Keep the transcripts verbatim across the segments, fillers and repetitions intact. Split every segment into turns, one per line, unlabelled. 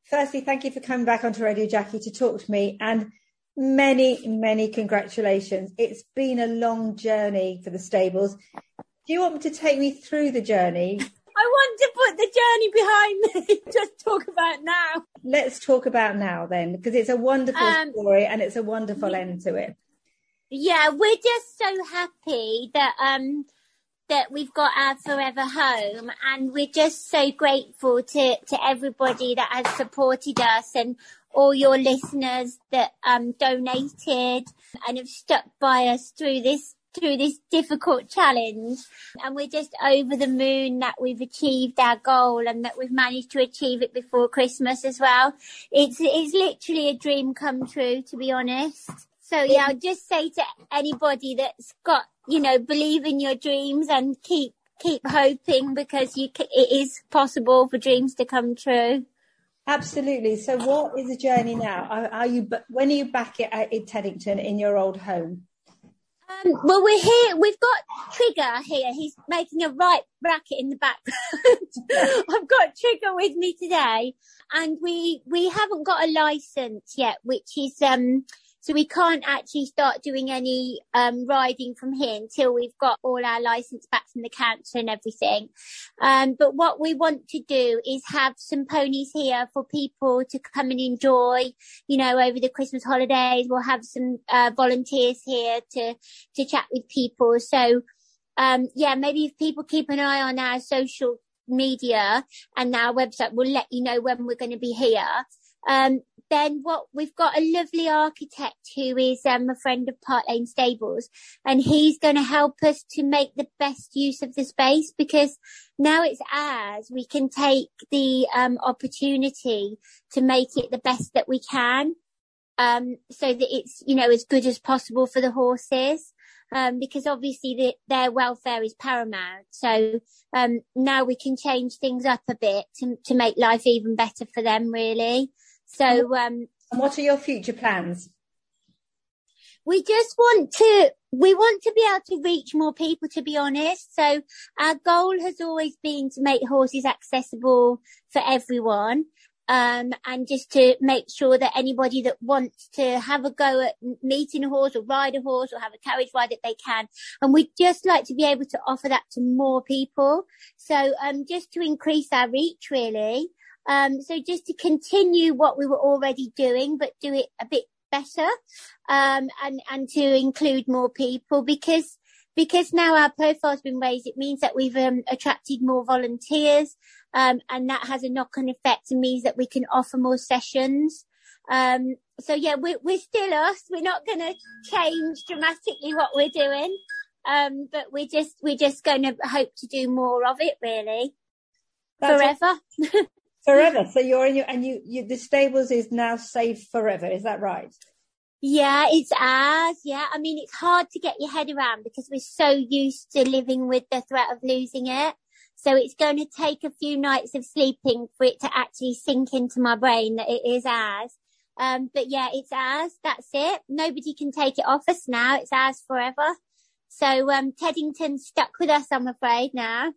firstly, thank you for coming back onto Radio Jackie to talk to me, and many, many congratulations. It's been a long journey for the stables. Do you want me to take me through the journey?
I want to put the journey behind me. Just talk about now.
Let's talk about now then, because it's a wonderful um, story and it's a wonderful yeah. end to it.
Yeah, we're just so happy that um that we've got our forever home, and we're just so grateful to, to everybody that has supported us and all your listeners that um donated and have stuck by us through this through this difficult challenge. And we're just over the moon that we've achieved our goal and that we've managed to achieve it before Christmas as well. It's it's literally a dream come true, to be honest. So yeah, I'll just say to anybody that's got, you know, believe in your dreams and keep keep hoping, because you it is possible for dreams to come true.
Absolutely. So what is the journey now? Are, are you when are you back at, at Teddington in your old home?
Um, well, we're here. We've got Trigger here. He's making a right racket in the background. I've got Trigger with me today, and we we haven't got a license yet, which is um. So we can't actually start doing any um, riding from here until we've got all our license back from the council and everything. Um, but what we want to do is have some ponies here for people to come and enjoy, you know, over the Christmas holidays. We'll have some uh, volunteers here to, to chat with people. So, um, yeah, maybe if people keep an eye on our social media and our website, we'll let you know when we're going to be here. Um, then what we've got a lovely architect who is um, a friend of Park Lane Stables, and he's going to help us to make the best use of the space, because now it's ours. We can take the um, opportunity to make it the best that we can, um, so that it's, you know, as good as possible for the horses. Um, because obviously the, their welfare is paramount. So, um, now we can change things up a bit to, to make life even better for them, really. So, um,
and what are your future plans?
We just want to, we want to be able to reach more people, to be honest. So our goal has always been to make horses accessible for everyone. Um, and just to make sure that anybody that wants to have a go at meeting a horse or ride a horse or have a carriage ride, that they can. And we'd just like to be able to offer that to more people. So, um, just to increase our reach, really. Um, so just to continue what we were already doing, but do it a bit better, um, and, and to include more people, because, because now our profile's been raised, it means that we've, um, attracted more volunteers, um, and that has a knock-on effect and means that we can offer more sessions. Um, so yeah, we're, we're still us. We're not going to change dramatically what we're doing. Um, but we're just, we're just going to hope to do more of it, really. That's forever.
A- Forever. So you're in your, and you, you, the stables is now safe forever. Is that right?
Yeah, it's ours. Yeah. I mean, it's hard to get your head around because we're so used to living with the threat of losing it. So it's going to take a few nights of sleeping for it to actually sink into my brain that it is ours. Um, but yeah, it's ours. That's it. Nobody can take it off us now. It's ours forever. So, um, Teddington's stuck with us, I'm afraid, now.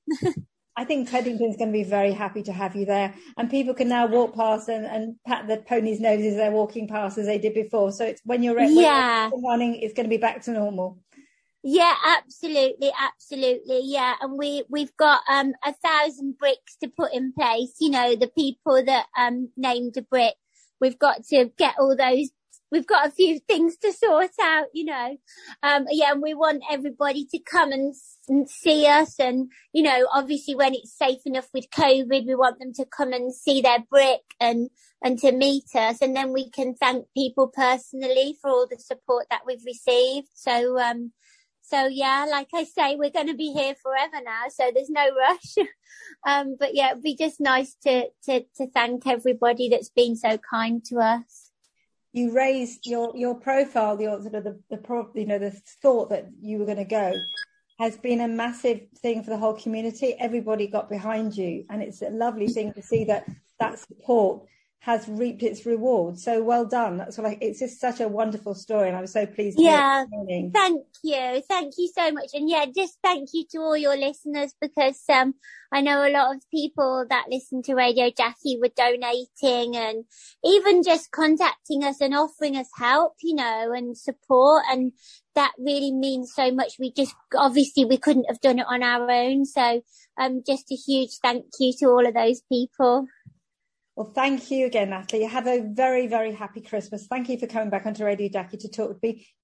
I think Teddington's going to be very happy to have you there, and people can now walk past and, and pat the ponies' noses as they're walking past as they did before. So it's when you're, when
yeah.
you're running, it's going to be back to normal.
Yeah, absolutely, absolutely. Yeah, and we we've got um a thousand bricks to put in place. You know, the people that um named a brick, we've got to get all those. We've got a few things to sort out, you know. Um, yeah, and we want everybody to come and, and see us. And, you know, obviously when it's safe enough with COVID, we want them to come and see their brick and, and to meet us. And then we can thank people personally for all the support that we've received. So, um, so yeah, like I say, we're going to be here forever now. So there's no rush. um, but yeah, it'd be just nice to, to, to thank everybody that's been so kind to us.
You raised your, your profile, your sort of the, the pro, you know, the thought that you were going to go has been a massive thing for the whole community. Everybody got behind you, and it's a lovely thing to see that that support has reaped its reward. So well done. That's what I, it's just such a wonderful story, and I'm so pleased to
yeah,
hear it this morning.
Thank you. Thank you so much. And yeah, just thank you to all your listeners, because um, I know a lot of people that listen to Radio Jackie were donating and even just contacting us and offering us help, you know, and support. And that really means so much. We just, obviously we couldn't have done it on our own. So um, just a huge thank you to all of those people.
Well, thank you again, Natalie. Have a very, very happy Christmas. Thank you for coming back onto Radio Jackie to talk with me.